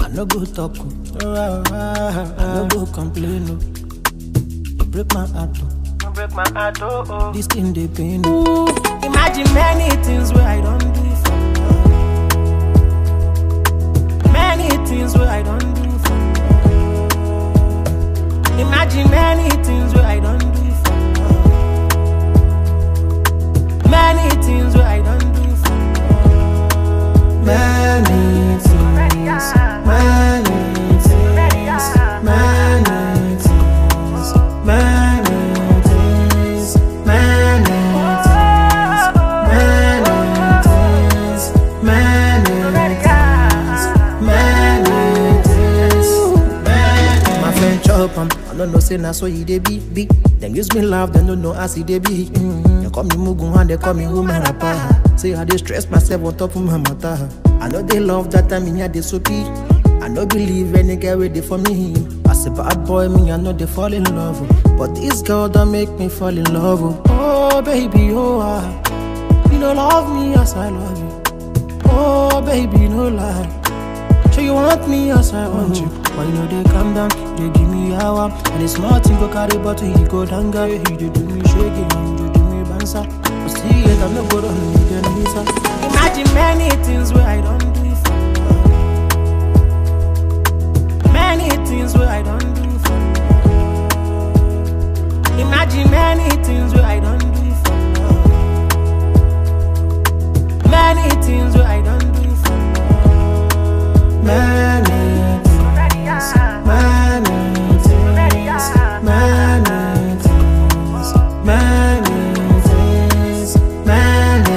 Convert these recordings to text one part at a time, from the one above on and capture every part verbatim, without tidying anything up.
no go talk, oh. I no go complain, oh. You break my heart, oh. You break my heart, oh, oh. This thing they pain, oh. Imagine many things where I don't do for love. Many things where I don't do for love. Imagine many things where I don't do for love. Many things where I don't do for love. Many things. Many things. Many things. Many things. Many things. Many things. Many things. My friend chop am, I don't know say na so he dey be be. Them use me laugh, they don't know as he dey be. Mm-hmm. They call me Mugun and they call me woman rapper. Say I dey stress myself on top of my matter. I know they love that time in here they so deep. I no believe any girl ready for me. As a bad boy, me I know they fall in love. But this girl don't make me fall in love. Oh baby, oh ah, you don't love me as I love you. Oh baby, no lie. So you want me as I want you. But you know they calm down, they give me hour. And it's nothing go carry but he go down guy. He do do me shaking, and you do me bouncer. But see it, I'm not good on you, get me sir. Imagine many things where I don't do for love. Many things where I don't do for love. Imagine many things where I don't do for love. Many things where I don't do for love. Many things. Many things. Many things. Many things. Many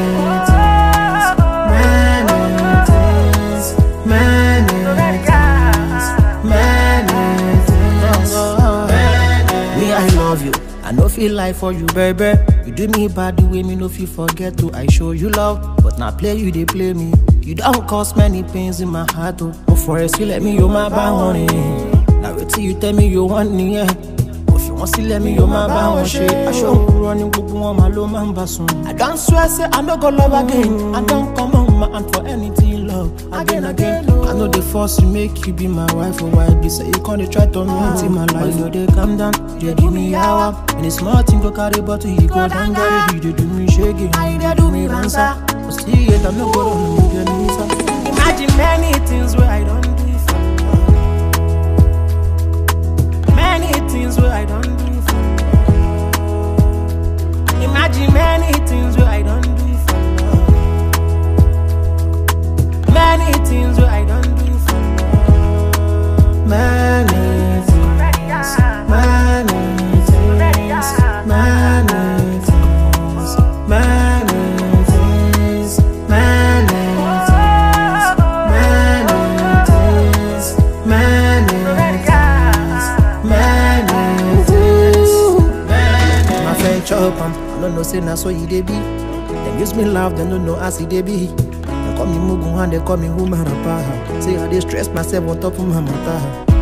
I no feel like for you, baby. You do me bad the way me no feel forget to. I show you love, but now play you they play me. You don't cause many pains in my heart, oh. But for us, you let me you my bad honey. Now wait till you tell me you want me, yeah. But if you want to let me you my bad one shit. I show you running bubu on my low man basun. I don't swear say I no go love again. I don't come on my hand for anything love again again. I know they force to make you be my wife or why be say you can't try to me into my life. But you know they calm down, they give me hour. And it's nothing go carry but he go down girl. He do me shaking, he do me dancer. But see it, I'm not gonna make you answer. Imagine many things where I don't do for love. Many things where I don't do for love. Imagine many things where I don't do for love. Many things where I don't do for love. Many things. Many things. Many things. Many things. Many things. Many things. My friend chop am, I don't know say na so he dey be. Them use me laugh, they don't know as he dey be. They call me Mugun and they call me woman rapper. Say I dey stress myself on top of my matter.